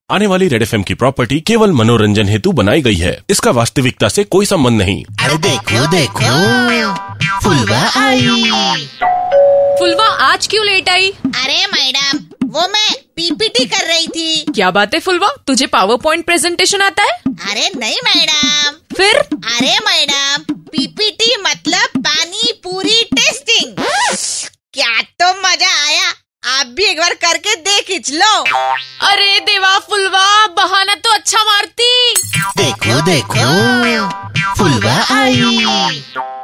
आने वाली red FM की प्रॉपर्टी केवल मनोरंजन हेतु बनाई गई है। इसका वास्तविकता से कोई संबंध नहीं। अरे देखो देखो, फुलवा आई। फुलवा आज क्यों लेट आई? अरे मैडम, वो मैं पीपीटी कर रही थी। क्या बात है फुलवा, तुझे पावर पॉइंट प्रेजेंटेशन आता है? अरे नहीं मैडम। फिर? अरे मैडम, पीपीटी मतलब पानी पूरी टेस्टिंग। क्या तो मजा आया, आप भी एक बार करके देख लो। अरे देवा फुलवा, बहाना तो अच्छा मारती। देखो देखो, फुलवा आई।